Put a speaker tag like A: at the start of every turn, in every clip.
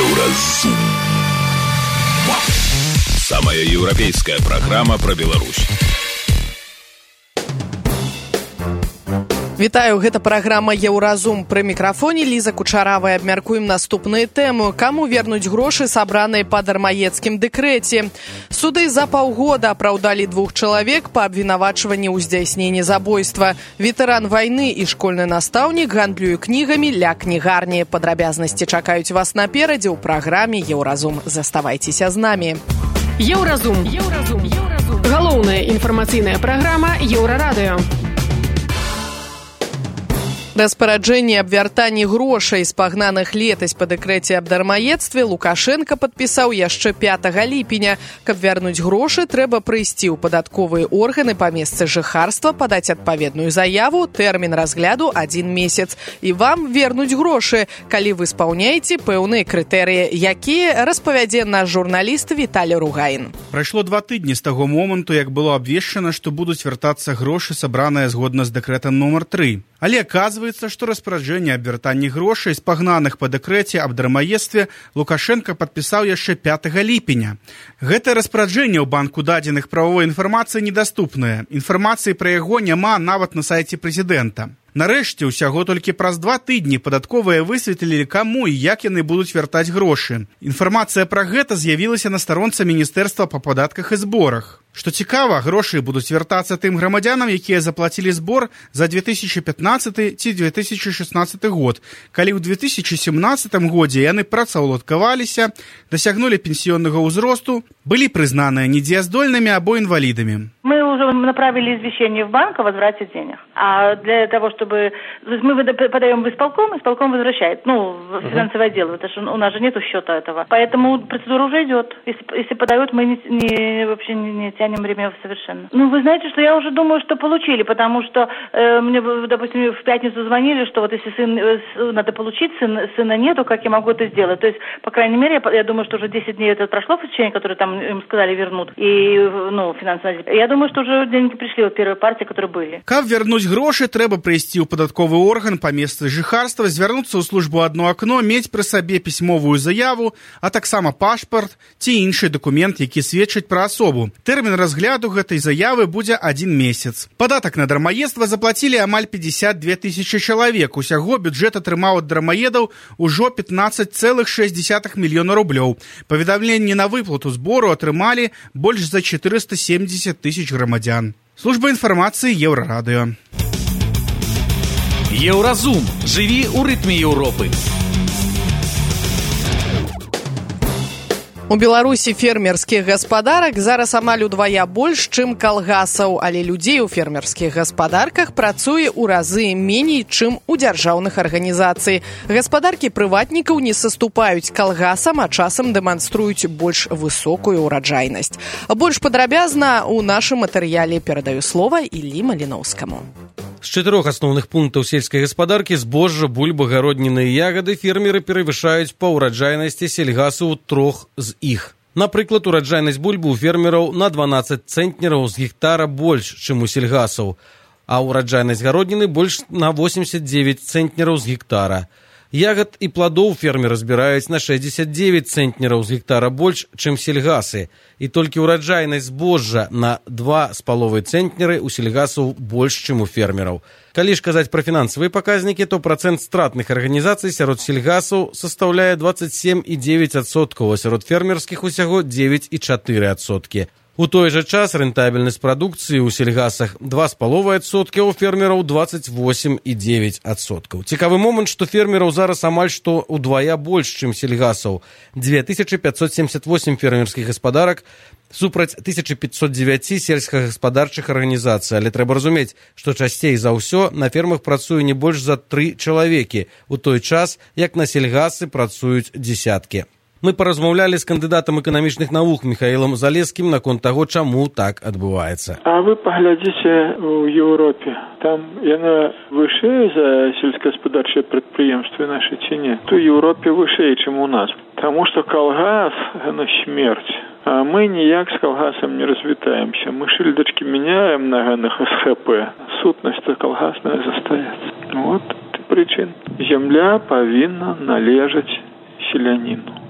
A: Еўразум. Самая европейская программа про Беларусь.
B: Вітаю, гэта праграма «Еўразум». Пры мікрафоне Ліза Кучаравая. Абмяркуем наступныя тэмы. Каму вернуць грошы, сабраныя па дармаедскім дэкрэце? Суды за паўгода апраўдалі 2 чалавек па абвінавачванні ў здзяйсненні забойства. Ветэран вайны і школьны настаўнік гандлюе кнігамі ля кнігарні. Падрабязнасці чакаюць вас наперадзе ў праграме «Еўразум». Заставайцеся з намі.
C: Еўразум. Галоўная інфармацыйная праграма Еўрарадыё.
B: Распараджэнне аб вяртанні грошай з пагнаных летась па дэкрэце аб дармаедстве Лукашенко падпісаў яшчэ 5 ліпеня. Каб вярнуць грошы, трэба прыйсці ў падатковыя органы па месцы жыхарства, падаць адпаведную заяву, тэрмін разгляду 1 месяц. І вам вернуць грошы, калі вы спаўняеце пэўныя крытэрыі, якія распавядзе наш журналіст Віталій Ругаін.
D: Прайшло 2 тыдні з таго моманту, як было абвешчана, што будуць вяртацца грошы, сабраныя згодна з дэкрэтам нумар 3. Але аказваецца, што распараджэнне аб вяртанні грошай з пагнаных па дэкрэце аб дармаедстве Лукашенко падпісаў яшчэ 5 ліпеня. Гэтае распараджэнне ў банку дадзеных правовой інфармацыі недаступнае. Інфармацыі пра яго няма нават на сайце прэзідэнта. Нарэшце, усяго толькі праз 2 тыдні падатковыя высветлілі, каму і як яны будуць вяртаць грошы. Інфармацыя пра гэта з'явілася на старонцы Міністэрства па падатках і зборах. Што цікава, грошы будуць вяртацца тым грамадзянам, якія заплацілі збор за 2015 ці 2016 год, калі ў 2017 годзе яны працаўладкаваліся, дасягнулі пенсіённага ўзросту, былі прызнаныя недзеяздольнымі або інвалідамі.
E: Мы уже направили извещение в банк о возврате денег. А для того, чтобы... То есть мы подаем в исполком возвращает. В финансовое отдел. Это же, у нас же нету счета этого. Поэтому процедура уже идет. Если подают, мы вообще не тянем время совершенно. Вы знаете, что я уже думаю, что получили, потому что мне, допустим, в пятницу звонили, что вот если надо получить, сына нету, как я могу это сделать. То есть, по крайней мере, я думаю, что уже 10 дней это прошло, в течение, которые там им сказали вернут. И, финансовое отдел. Я думаю, что уже деньги пришли, вот первые партии, которые были.
D: Каб вярнуць грошы, трэба прыйсці ў падатковы орган па месцы жыхарства, звярнуцца ў службу «Одно акно», мець пры сабе пісьмовую заяву, а таксама пашпарт ці іншы дакумент, які сведчыць пра асобу. Тэрмін разгляду гэтай заявы будзе 1 месяц. Падатак на дармаедства заплацілі амаль 52 тысячы чалавек. Усяго бюджэт атрымаў ад дармаедаў ужо 15,6 мільёна рублёў. Паведамленні на выплату збору атрымалі больш за 470 тысяч грамадзян. Служба інфармацыі Еўрарадыё.
F: Еўразум. Жыві ў рытме Еўропы.
B: У Беларусі фермерскіх гаспадарак зараз амаль удвая больш, чым калгасаў, але людзей у фермерскіх гаспадарках працуе ў разы меней, чым у дзяржаўных арганізацый. Гаспадаркі прыватнікаў не саступаюць калгасам, а часам дэманструюць больш высокую ўраджайнасць. Больш падрабязна ў нашым матэрыяле перадаю слова Іллі Маліноўскаму.
G: З 4 асноўных пунктаў сельскай гаспадаркі – збожжа, бульба, гародніны і ягады – фермеры перавышаюць па ўраджайнасці сельгасу ў 3 з іх. Напрыклад, ураджайнасць бульбы ў фермераў на 12 цэнтнераў з гектара больш, чым у сельгасаў, а ўраджайнасць гародніны больш на 89 цэнтнераў з гектара. Ягад і пладоў фермеры збіраюць на 69 цэнтнераў з гектара больш, чым сельгасы. І толькі ўраджайнасць збожжа на 2,5 цэнтнеры у сельгасаў больш, чым у фермераў. Калі ж казаць пра фінансавыя паказнікі, то працэнт стратных арганізацый сярод сельгасаў састаўляе 27,9%, а сярод фермерскіх усяго 9,4%. У той жа час рэнтабельнасць прадукцыі ў сельгасах 2,5%, а у фермераў 28,9%. Цікавы момант, што фермераў зараз амаль што удвая больш, чым сельгасаў. 2578 фермерскіх гаспадарак супраць 1509 сельскагаспадарчых арганізацый. Але трэба разумець, што часцей за ўсё на фермах працуе не больш за 3 чалавекі, у той час, як на сельгасы працуюць дзесяткі. Мы паразмаўлялі з кандыдатам эканамічных навук Михаілам Залескім наконт таго, чаму так адбываецца.
H: А вы паглядзіце ў Еўропе. Там яна вышэй за сельскагаспадарчыя прадпрыемствы нашы ці не? То ў Еўропе вышэй, чым у нас. Таму што калгас – гэта смерць. А мы ніяк з калгасам не развітаемся. Мы шыльдачкі мяняем на ганах СХП. Сутнасць калгасная застаецца. Вот прычын. Земля павінна належаць селяніну.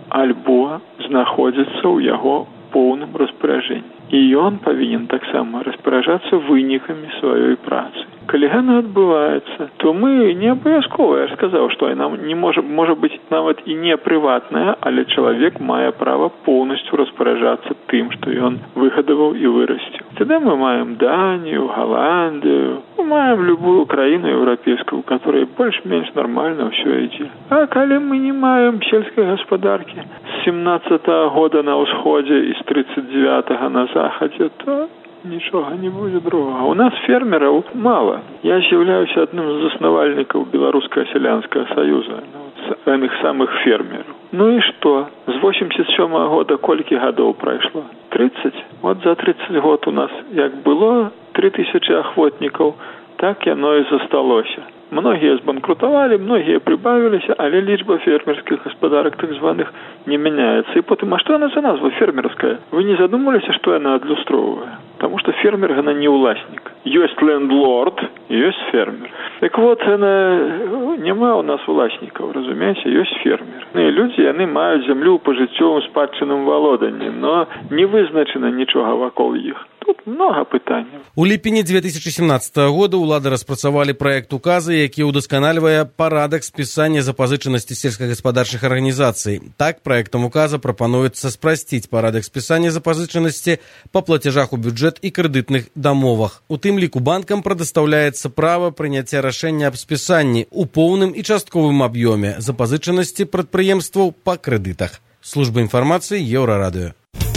H: альбо знаходзіцца ў яго поўным распараджэнні. І ён павінен таксама распараджацца вынікамі сваёй працы. Калі яна адбываецца, то мы не абавязкова, я ж сказаў, што яна не можа быць нават і не прыватная, але чалавек мае права поўнасцю распараджацца тым, што ён выгадаваў і вырасціў. Тады мы маем Данію, Галандію, мы маем любую краіну еўрапейскую, у которой больш-менш нармальна ўсё ідзе. А калі мы не маем сельскай гаспадаркі з 17-го года на ўсходзе і з 39-го на захадзе, то нічога не будзе другога. У нас фермераў мала. Я з'яўляюся адным з заснавальнікаў Беларускага сялянскага саюза, з эных самых фермераў. Ну і што? З 87-го года колькі гадоў прайшло? 30? Вот за 30 год у нас як было 3000 ахвотнікаў, так яно і засталося. Многія збанкрутавалі, многія прыбавіліся, але лічба фермерскіх гаспадарак так званых не мяняецца. І потым, а што яна за назва фермерская? Вы не задумаліся, што яна адлюстроўвае? Таму што фермер яна не ўласнік. Ёсць лендлорд, ёсць фермер. Так вот, няма ў нас уласнікаў, разумееце, ёсць фермер. І людзі, яны маюць зямлю ў пажыццёвым спадчынным валоданні, но не вызначана нічога вакол іх. Тут много пытанняў.
G: У ліпені 2017 года ўлады распрацавалі праект указа, які ўдасканальвае парадак спісання запазычанасці сельскагаспадарчых арганізацый. Так, праектам указа прапануецца спрасціць парадак спісання запазычанасці па плацяжах у бюджэт і крэдытных дамовах. У тым ліку банкам прадастаўляецца права прыняцця рашэння аб спісанні ў поўным і частковым аб'ёме запазычанасці прадпрыемстваў па крэдытах. Служба інфармацыі Еўрарадыё.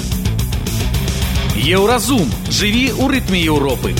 F: Еўразум. Жыві ў рытме Еўропы.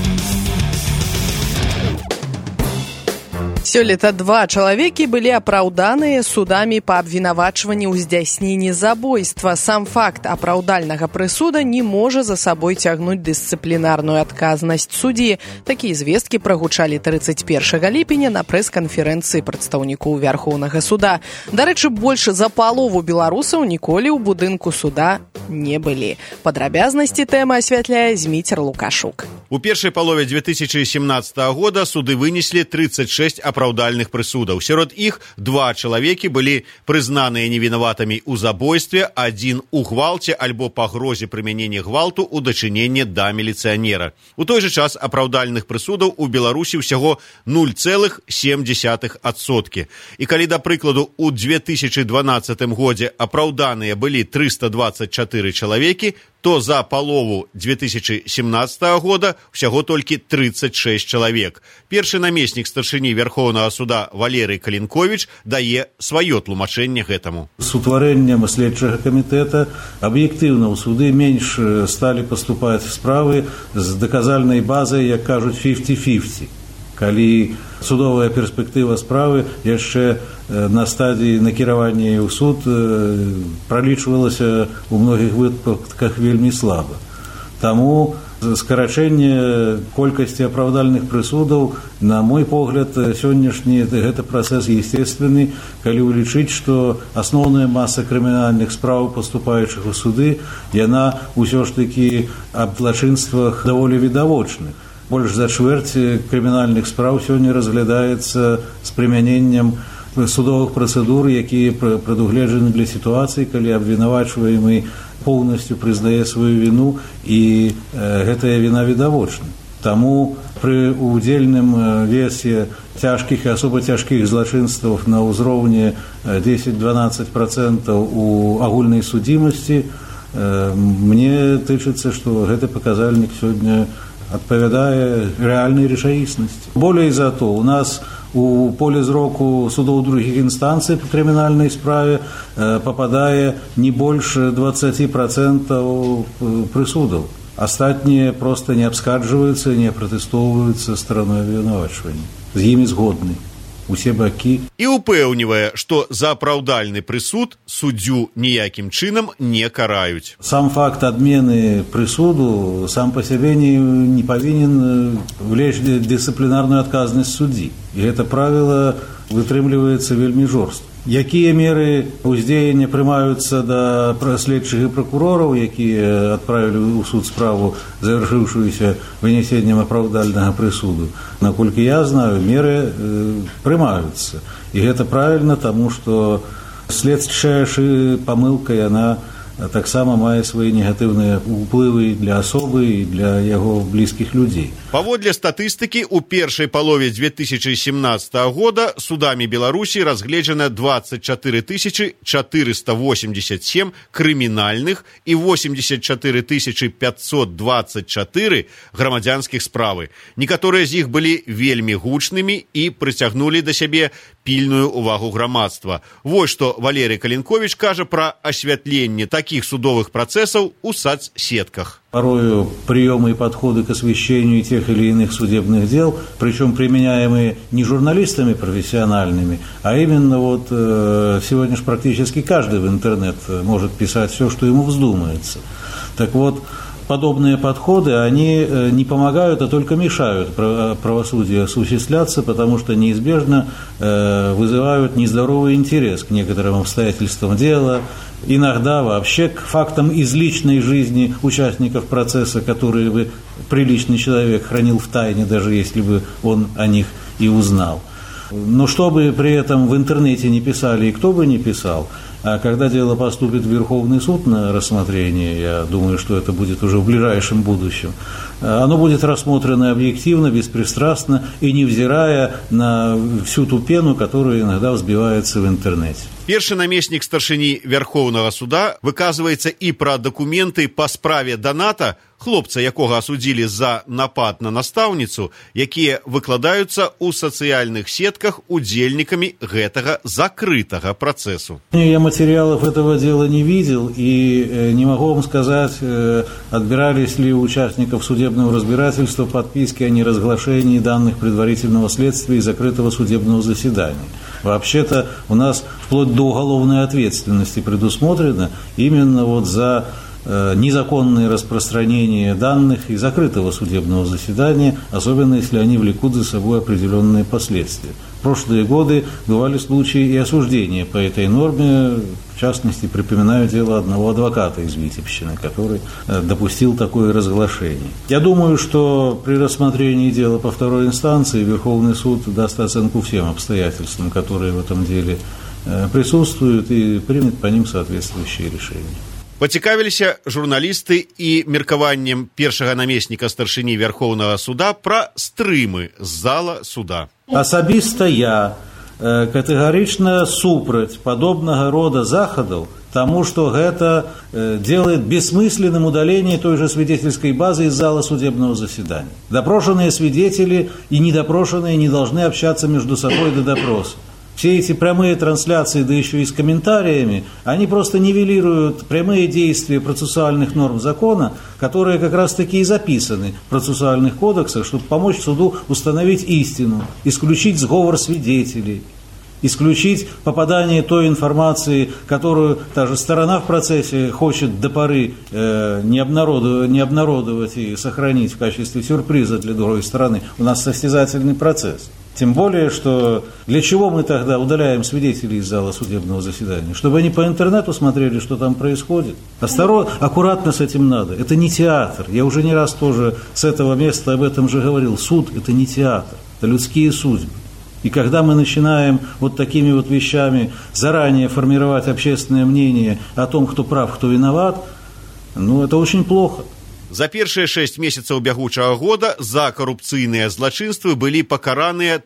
B: Сёлета 2 чалавекі былі апраўданыя судамі па абвінавачванні ў здзяйсненні забойства. Сам факт апраўдальнага прысуда не можа за сабой цягнуць дысцыплінарную адказнасць суддзі. Такія звесткі прагучалі 31 ліпеня на прэс-канферэнцыі прадстаўнікоў Вярхоўнага суда. Дарэчы, больш за палову беларусаў ніколі ў будынку суда не былі. Падрабязнасці тэмы асвятляе Зміцер Лукашук.
I: У першай палове 2017 года суды вынеслі 36 апраўдальных прысудаў. Сярод іх 2 чалавекі былі прызнаныя невінаватымі ў забойстве, 1 у гвалце альбо пагрозе прымянення гвалту ў дачыненні да міліцыянера. У той жа час апраўдальных прысудаў у Беларусі ўсяго 0,7%. І калі, да прыкладу, у 2012 годзе апраўданыя былі 324 чалавекі, то за палову 2017 года ўсяго толькі 36 чалавек. Першы намеснік старшыні Верхоўнага суда Валерый Калінковіч дае сваё тлумачэнне гэтаму.
J: З утварэннем следчага камітэта аб'ектыўна ў суды менш сталі паступаць справы з даказальнай базай, як кажуць, 50-50. Калі судовая перспектыва справы яшчэ на стадіі накіравання ў суд пралічвалася ў многіх выпадках вельмі слаба. Таму скарачэнне колькасці апраўдальных прысудаў, на мой погляд, сённяшні гэта працэс естественны, калі улічыць, што асноўная маса крымінальных спраў, паступаючых у суды, яна ўсё ж такі аб злачынствах даволі відавочных. Больш за чвэрць крымінальных спраў сёння разглядаецца з прымяненнем судовых працэдур, якія прадугледжаны для сітуацыі, калі абвінавачваемы поўнасцю прызнае сваю віну і гэтая віна відавочна. Таму пры удзельным весе цяжкіх і асоба цяжкіх злачынстваў на ўзроўні 10-12% у агульнай судзімасці, мне тычыцца, што гэты паказальнік сёння адпавядае рэальнай рэчаіснасці. Болей за то, у нас у поле зроку судоў другіх інстанцый па крымінальнай справе пападае не больш 20% прысудаў. Астатнія проста не абскарджваюцца, не пратэстоўваюцца стараной абвінавачвання. З імі згодны усе бакі.
I: І упэўнівае, што за апраўдальны прысуд суддзю ніякім чынам не караюць.
J: Сам факт адмены прысуду сам па сябе не павінен влечь дысцыплінарную адказнасць суддзі. І гэта правіла вытрымліваецца вельмі жорстка. Якія меры ўздзеяння прымаюцца да следчых і пракурораў, якія адправілі ў суд справу, завяршыўшуюся вынесеннем апраўдальнага прысуду? Наколькі я знаю, меры прымаюцца. І гэта правільна, таму што следчая памылка, яна таксама мае свае негатыўныя ўплывы для асобы і для яго блізкіх людзей.
I: Паводле статыстыкі, у першай палове 2017 года судамі Беларусі разгледжана 24 487 крымінальных і 84 524 грамадзянскіх справы. Некаторыя з іх былі вельмі гучнымі і прыцягнулі да сябе пільную увагу грамадства. Вось што Валерий Калинкович кажа пра асвятленне таких судовых процессов у соцсетках.
J: Порою приемы и подходы к освещению тех или иных судебных дел, причем применяемые не журналистами профессиональными, а именно вот сегодня же практически каждый в интернет может писать все, что ему вздумается. Так вот, подобные подходы, они не помогают, а только мешают правосудию осуществляться, потому что неизбежно вызывают нездоровый интерес к некоторым обстоятельствам дела, иногда вообще к фактам из личной жизни участников процесса, которые бы приличный человек хранил в тайне, даже если бы он о них и узнал. Но что бы при этом в интернете не писали и кто бы не писал, а когда дело поступит в Верховный суд на рассмотрение, я думаю, что это будет уже в ближайшем будущем, оно будет рассмотрено объективно, беспристрастно и невзирая на всю ту пену, которая иногда взбивается в интернете.
I: Першы намеснік старшыні Верховнага суда выказваецца і пра дакументы па справе Даната, хлопца, якога асудзілі за напад на настаўніцу, якія выкладаюцца ў сацыяльных сетках удзельнікамі гэтага закрытага працэсу.
J: Я материалов этого дела не видел и не могу вам сказать, отбирались ли у участников судебного разбирательства подписки о неразглашении данных предварительного следствия и закрытого судебного заседания. Вообще-то у нас вплоть до уголовной ответственности предусмотрено именно вот за незаконное распространение данных и закрытого судебного заседания, особенно если они влекут за собой определенные последствия. В прошлые годы бывали случаи и осуждения по этой норме, в частности, припоминаю дело одного адвоката из Витебщины, который допустил такое разглашение. Я думаю, что при рассмотрении дела по второй инстанции Верховный суд даст оценку всем обстоятельствам, которые в этом деле присутствуют, и примет по ним соответствующие решения.
I: Пацікавіліся журналісты і меркаваннем першага намесніка старшыні Верховнага суда пра стрымы з зала суда.
J: Асабіста я катэгарычна супраць падобнага рода захадаў, тому что это делает бессмысленным удаление той же свидетельской базы из зала судебного заседания. Допрошенные свидетели и недопрошенные не должны общаться между собой до допроса. Все эти прямые трансляции, да еще и с комментариями, они просто нивелируют прямые действия процессуальных норм закона, которые как раз-таки и записаны в процессуальных кодексах, чтобы помочь суду установить истину, исключить сговор свидетелей, исключить попадание той информации, которую та же сторона в процессе хочет до поры не обнародовать и сохранить в качестве сюрприза для другой стороны. У нас состязательный процесс. Тем более, что для чего мы тогда удаляем свидетелей из зала судебного заседания? Чтобы они по интернету смотрели, что там происходит? Аккуратно с этим надо. Это не театр. Я уже не раз тоже с этого места об этом же говорил. Суд – это не театр, это людские судьбы. И когда мы начинаем вот такими вот вещами заранее формировать общественное мнение о том, кто прав, кто виноват, это очень плохо.
I: За першыя 6 месяцаў бягучага года за карупцыйныя злачынствы былі пакараныя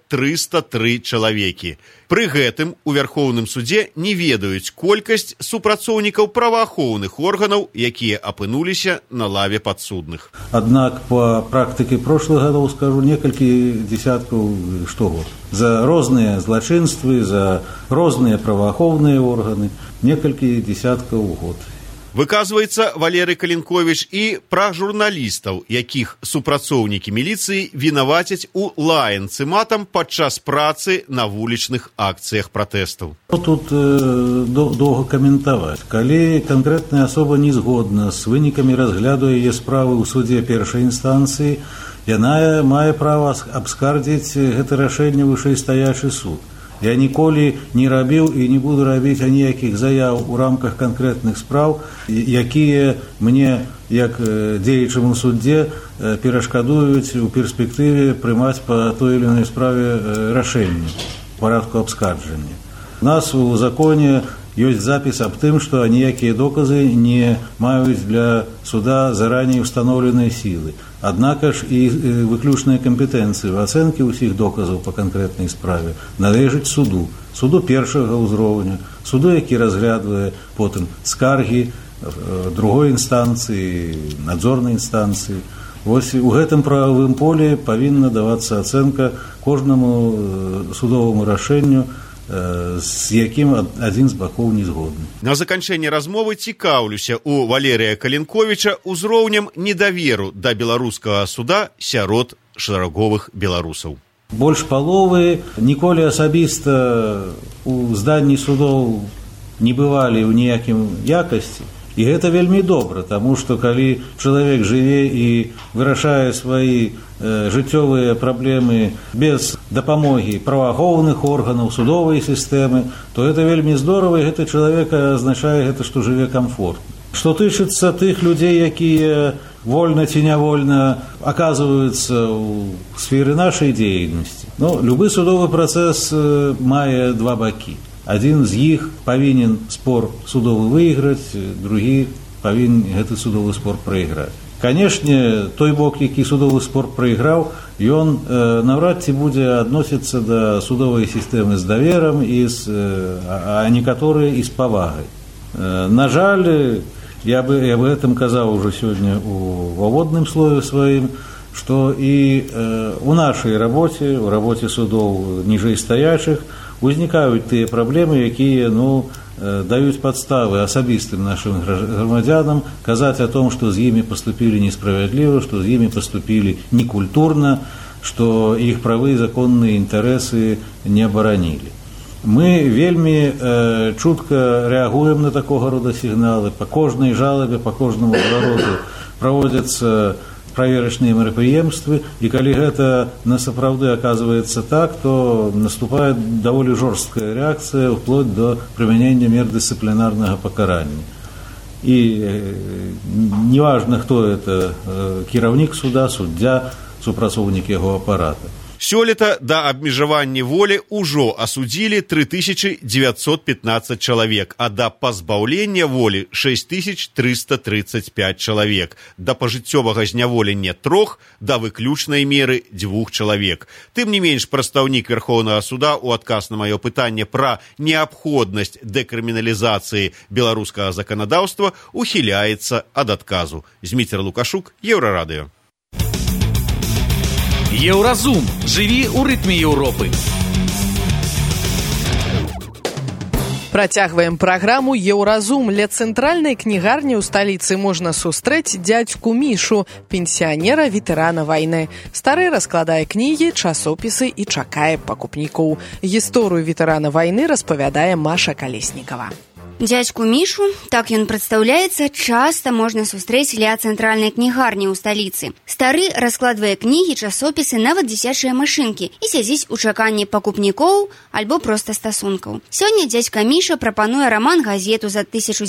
I: 303 чалавекі. Пры гэтым у Верхоўным судзе не ведаюць колькасць супрацоўнікаў праваахоўных органаў, якія апынуліся на лаве падсудных.
J: Аднак по практыке прошлых годов скажу некалькі десяткаў штогод. За розныя злачынствы, за розныя праваахоўныя органы некалькі десяткаў у год.
I: Выказваецца Валерий Калинкович і пра журналістаў, якіх супрацоўнікі міліцыі вінавацяць у лаянцы матам падчас працы на вулічных акцыях пратэстаў.
J: Тут доўга каментаваць. Калі канкрэтная асоба не згодна з вынікамі разгляду яе справы ў судзе першай інстанцыі, яна мае права абскардзіць гэта рашэнне вышэйстаячы суд. Я ніколі не рабіў і не буду рабіць аніякіх заяў у рамках канкрэтных спраў, якія мне, як дзеячаму суддзе, перашкадуюць у перспектыве прымаць па той или иной справе рашэнне в парадку абскарджання. У нас у законе ёсць запіс аб тым, што ніякія доказы не маюць для суда зараней установленыя сілы. Аднак ж і выключныя кампетэнцыі ў ацэнкі ўсіх доказаў па канкрэтнай справе належыць суду першага ўзроўня, суду, які разглядвае потым скаргі другой інстанцыі, надзорнай інстанцыі. Вось у гэтым прававым полі павінна давацца ацэнка кожнаму судоваму рашэнню, з якім адзін з бакоў не згодны.
I: На заканчэнне размовы цікаўлюся у Валерія Калінковіча ўзроўнем недаверу да беларускага суда сярод шараговых беларусаў.
J: Больш паловы ніколі асабіста ў зданні судоў не бывалі ў ніякім якасці. І гэта вельмі добра, таму што калі чалавек жыве і вырашае свае жыццёвыя праблемы без дапамогі праваахоўных органаў, судовай сістэмы, то гэта вельмі здорава, і гэта чалавека азначае гэта, што жыве камфортна. Што тычыцца тых людзей, якія вольна ці нявольна аказваюцца ў сферы нашай дзейнасці, любы судовы працэс мае два бакі. Адзін з іх павінен спор судовы выйграць, другі павінен гэты судовы спор прайграць. Канешне, той бок, які судовы спор прайграў, ён наўрад ці будзе адносіцца да судовай сістэмы з даверам, а некаторыя і з павагай. На жаль, я бы гэтым казаў ужо сёння у ваводным слове сваім, што і у нашай рабоце, у рабоце судоў ніжэй стаячых, узнікаюць тыя праблемы, якія даюць падставы асабістым нашым грамадзянам казаць о том, што з імі паступілі несправядліва, што з імі паступілі некультурна, што іх правы і законныя інтарэсы не абаранілі. Мы вельмі чутка рэагуем на такога рода сігналы. Па кожнай жалабе, па кожнаму звароtu праводзяцца праверачныя мерапрыемствы, і калі гэта насапраўды аказваецца так, то наступае даволі жорсткая рэакцыя ўплоть до прымянення мер дысцыплінарнага пакарання. І неважна, хто это, кіраўнік суда, суддзя, супрацоўнік яго апарата.
I: Сёлета да абмежавання волі ўжо асудзілі 3915 чалавек, а да пазбаўлення волі 6335 чалавек, да пажыццёвага зняволення 3, да выключнай меры 2 чалавек. Тым не менш, прадстаўнік Верхоўнага суда ў адказ на маё пытанне пра неабходнасць дэкрыміналізацыі беларускага заканадаўства ухіляецца ад адказу. Зміцер Лукашук, Еўрарадыё.
F: Еўразум. Жыві ў рытме Еўропы.
B: Працягваем праграму «Еўразум». Ля цэнтральнай кнігарні ў сталіцы можна сустрэць дзядзьку Мішу, пенсіянера, ветэрана вайны. Стары раскладае кнігі, часопісы і чакае пакупнікоў. Гісторыю ветэрана вайны распавядае Маша Калеснікава.
K: Дзядзьку Мішу, так ён прадстаўляецца, часта можна сустрэць ля цэнтральнай кнігарні ў сталіцы. Стары раскладвае кнігі, часопісы, нават дзіцячыя машынкі і сядзіць у чаканні пакупнікоў альбо проста стасункаў. Сёння дзядзька Міша прапануе раман-газету за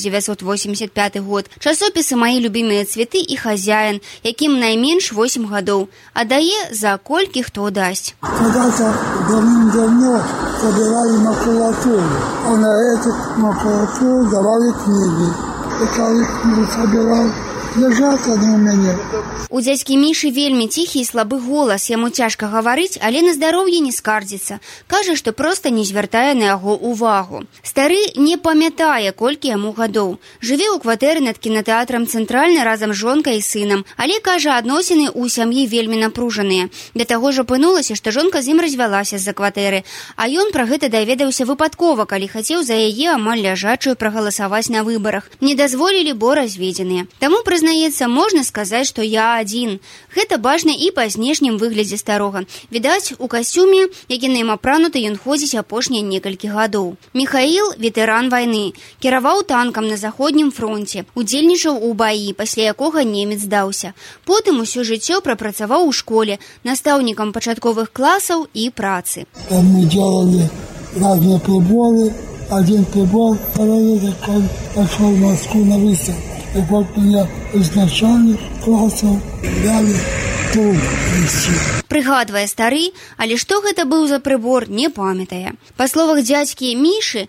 K: 1985 год, часопісы «Мае любімыя цветы» і «Хазяін», якім найменш 8 гадоў, а дае за колькі хто дасць.
L: Когда-то давным-давно собирали макулатуру, а на эту макулатуру давали книги. Я книгу собирал. Лежат они у мяне.
K: У дзядзькі Мішы вельмі ціхі і слабы голас, яму цяжка гаварыць, але на здароўе не скардзіцца. Кажа, што проста не звяртае на яго ўвагу. Стары не памятае, колькі яму гадоў. Жыве ў кватэры над кінатэатрам «Цэнтральны» разам з жонкай і сынам, але, кажа, адносіны ў сям'і вельмі напружаныя. Да таго ж апынулася, што жонка з ім развялася з-за кватэры, а ён пра гэта даведаўся выпадкова, калі хацеў за яе амаль ляжачую прагаласаваць на выбарах. Не дазволілі, бо разведзеныя. Таму прызнаецца, можна сказаць, што я адзін. Гэта бачна і па знешнім выглядзе старога. Відаць, у касцюме, які на ім апрануты, ён ходзіць апошнія некалькі гадоў. Міхаіл – ветэран вайны. Кіраваў танкам на заходнім фронце. Удзельнічаў у баі, пасля якога немец здаўся. Потым усё жыццё прапрацаваў у школе, настаўнікам пачатковых класаў і працы.
L: Там мы делали разные приборы. Один прибор, параллельно, он пошел в Москву на выставку. И вот меня из начальных классов дали тур вести.
K: Прыгадвае стары, але што гэта быў за прыбор, не памятае. Па словах дзядзькі Мішы,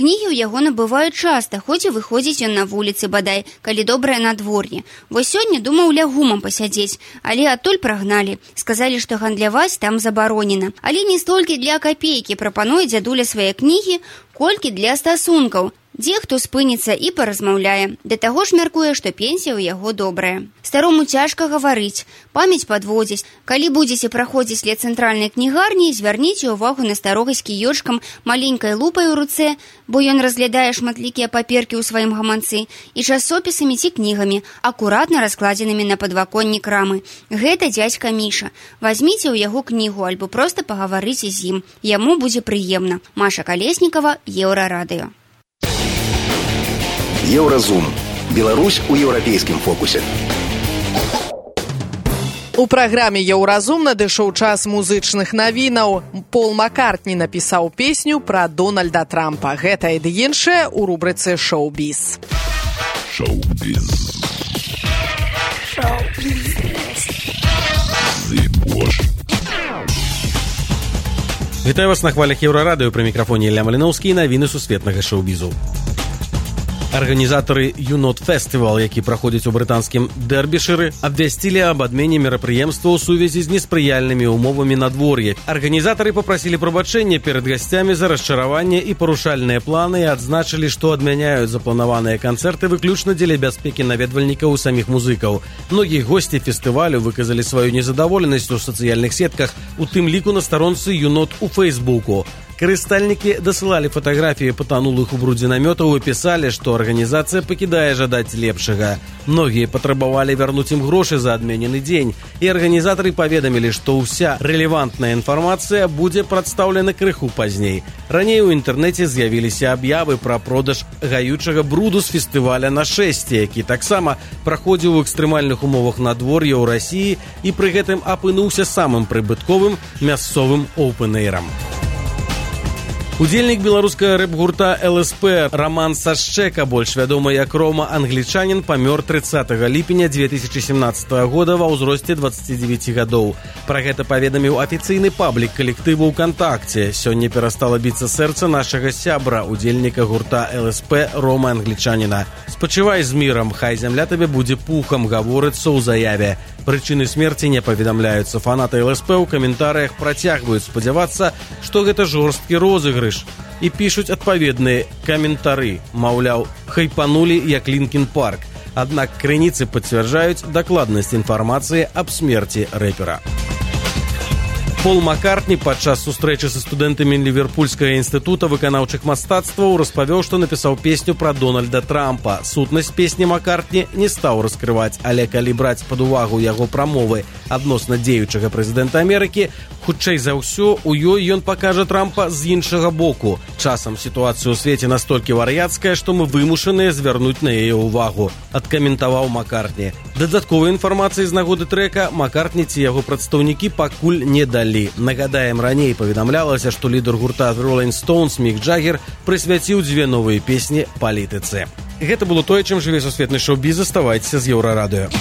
K: Кнігі ў яго набываюць часта, хоць і выходзіць ён на вуліцы бадай, калі добрае надвор'е. Вось сёння думаў ля гумам пасядзець, але адтуль прагналі. Сказалі, што гандляваць там забаронена. Але не столькі для капейкі прапануе дзядуля свае кнігі, колькі для стасункаў, дзе хто спыніцца і паразмаўляе. Да таго ж мяркуе, што пенсія ў яго добрая. Старому цяжка гаварыць, памяць падводзіць. Калі будзеце праходзіць ля цэнтральнай кнігарні, звярніце ўвагу на старога з кіёчкам, маленькай лупай у руцэ, бо ён разглядае шматлікія паперкі ў сваім гаманцы, і часопісамі ці кнігамі, акуратна раскладзенымі на падваконнік рамы. Гэта дзядзька Міша. Вазьміце ў яго кнігу альбо проста пагаварыце з ім. Яму будзе прыемна. Маша Калеснікава, Еўрарадыё.
M: Еўразум. Беларусь у еўрапейскім фокусе.
B: У праграме «Еўразум» надышоў час музычных навінаў. Пол Маккартні напісаў песню пра Дональда Трампа. Гэта і іншае ў рубрыцы «Шоу-біз».
A: Шоу-біз.
G: Вітаю вас на хвалях Еўрарадыё, пры мікрафоне Ілля Маліноўскі і навіны сусветнага шоу-бізу. Арганізатары Юнот Фестывал, які праходзіць у брытанскім Дэрбішыры, абвясцілі аб адмене мерапрыемства ў сувязі з неспрыяльнымі ўмовамі надвор'я. Арганізатары папрасілі прабачэння перад гасцямі за расчараванне і парушальныя планы і адзначылі, што адмяняюць запланаваныя канцэрты выключна дзеля бяспекі наведвальнікаў і саміх музыкаў. Многія госці фестывалю выказалі сваю незадаволенасць у сацыяльных сетках, у тым ліку на старонцы Юнот у Фейсбуку. Карыстальнікі дасылалі фатаграфіі патанулых у брудзе намётаў і пісалі, што арганізацыя пакідае жадаць лепшага. Многія патрабавалі вярнуць ім грошы за адменены дзень, і арганізатары паведамілі, што ўся рэлевантная інфармацыя будзе прадстаўлена крыху пазней. Раней у інтэрнэце з'явіліся аб'явы пра продаж гаючага бруду з фестываля на шэсце, які таксама праходзіў у экстрэмальных умовах надвор'я ў Расіі і пры гэтым апынуўся самым прыбытковым мясцовым оўпэн-эйрам. Удзельнік беларускага рэп-гурта ЛСП Роман Сашчэка, больш вядомы як Рома Англічанін, памёр 30 ліпеня 2017 года ва ўзросце 29 гадоў. Пра гэта паведаміў афіцыйны паблік калектыву ВКонтакце. Сёння перастала біцца сэрца нашага сябра, удзельніка гурта ЛСП Рома Англічаніна. Спачывай з мірам, хай зямля табе будзе пухам, гаворыцца ў заяве. Прычыны смерці не паведамляюцца. Фанаты ЛСП ў каментарыях працягваюць спадзявацца, што гэта жорсткі розыгрыш, і пішуць адпаведныя каментары, маўляў, хайпанулі як Лінкін Парк. Аднак крыніцы пацвярджаюць дакладнасць інфармацыі аб смерці рэпера. Пол Маккартні падчас сустрэчы са студэнтамі Ліверпульскага інстытута выканаўчых мастацтваў распавёў, што напісаў песню пра Дональда Трампа. Сутнасць песні Маккартні не стаў раскрываць, але калі браць пад увагу яго прамовы адносна дзеючага прэзідэнта Амерыкі, хутчэй за ўсё, у ёй ён пакажа Трампа з іншага боку. Часам сітуацыя ў свеце настолькі вар'яцкая, што мы вымушаныя звярнуць на яе ўвагу, адкаментаваў Маккартні. Дадатковай інфармацыі з нагоды трэка Маккартні ці яго прадстаўнікі пакуль не далі. Нагадаем, раней паведамлялася, што лідар гурта Rolling Stones Мік Джаггер прысвяціў 2 новыя песні палітыцы. Гэта было тое, чым жыве сусветны шоу-біз. Заставайцеся з Еўрарадыё.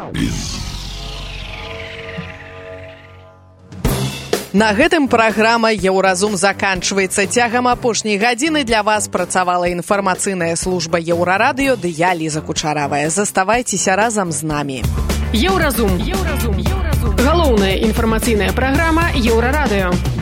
B: На гэтым праграма «Еўразум» заканчваецца. Цягам апошняй гадзіны для вас працавала інфармацыйная служба Еўрарадыё ды я, Ліза Кучаравая. Заставайцеся разам з намі.
C: Еўразум. Галоўная інфармацыйная праграма Еўрарадыё.